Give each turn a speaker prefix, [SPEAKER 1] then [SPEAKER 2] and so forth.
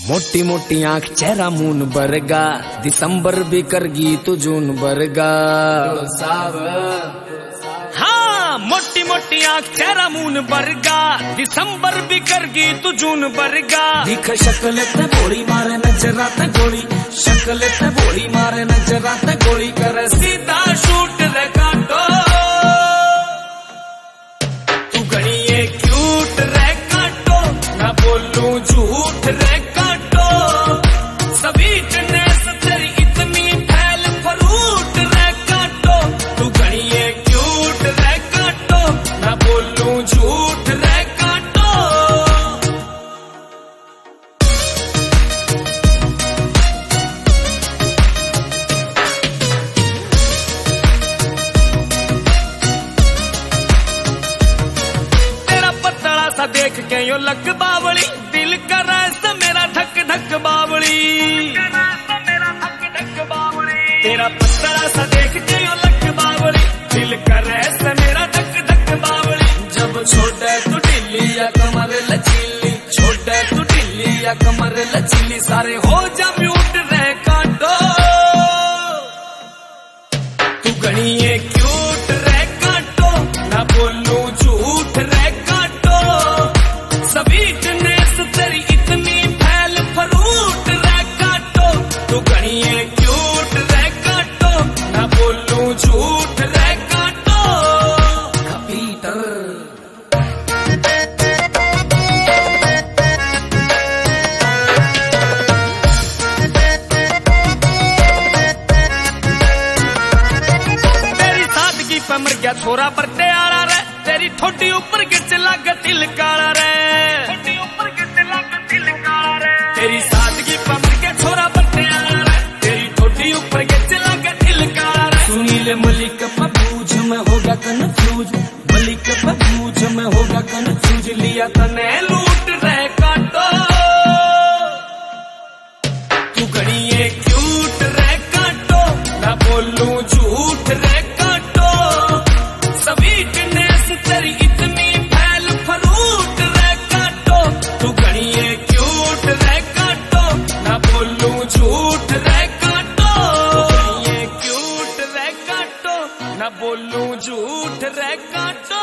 [SPEAKER 1] मोटी मोटी आंख चेहरा मून बरगा, दिसंबर भी करगी तो जून बरगा। हाँ, मोटी मोटी आंख चेहरा मून बरगा, दिसंबर भी करगी तो जून बरगा।
[SPEAKER 2] दिख शक्ल ते बोली मारे नजरा ते गोली, शक्ल ते बोली मारे नजरा ते गोली करे
[SPEAKER 1] सीधा शूट रे काटो, तू घणी ये क्यूट रे काटो, ना बोलूं झूठ रे काटो, सभी जनेस तेरी इतनी फैल फरूट रे काटो, तू घणी ये क्यूट रे काटो, ना बोलूं झूठ रे काटो। तेरा पतला सा देख के यो लग बावली, दिल कर ऐसा मेरा धक धक बावली। तेरा पतला सा देख के यो लग बावली, दिल कर ऐसा मेरा धक धक बावली।
[SPEAKER 2] जब छोटे तू ढिल्ली या कमर लचीली, छोटे तू ढिल्ली या कमर लचीली,
[SPEAKER 1] सारे हो जा म्यूट रे काटो, तू घणी ये क्यूट रे काटो, ना बोलूं झूठ रे काटो, सभी जनेस तेरी इतनी फैल फरूट रे काटो, तू घणी ये क्यूट रे काटो, ना बोलूं झूठ रे काटो।
[SPEAKER 2] पीटर
[SPEAKER 1] पे मर गया छोरा बरते आला रे, तेरी ठोडी ऊपर गिच लग तिल काला रे, तेरी सादगी पे मर गया छोरा बरते आला रे, तेरी ठोडी ऊपर गिच लग तिल काला रे।
[SPEAKER 2] सुनील मलिक बबूझ में होगा कन्फ्यूज, मलिक बबूझ में होगा कन्फ्यूज,
[SPEAKER 1] लिया तने लूट रे काटो, तू घणी ये क्यूट रे काटो, ना बोलूं झूठ रे काटो, सभी जनेस तेरी इतनी फैल फरूट रे काटो, तू घणी ये क्यूट रे काटो, ना बोलूं झूठ रे काटो, ये क्यूट रे काटो, ना बोलूं झूठ रे काटो।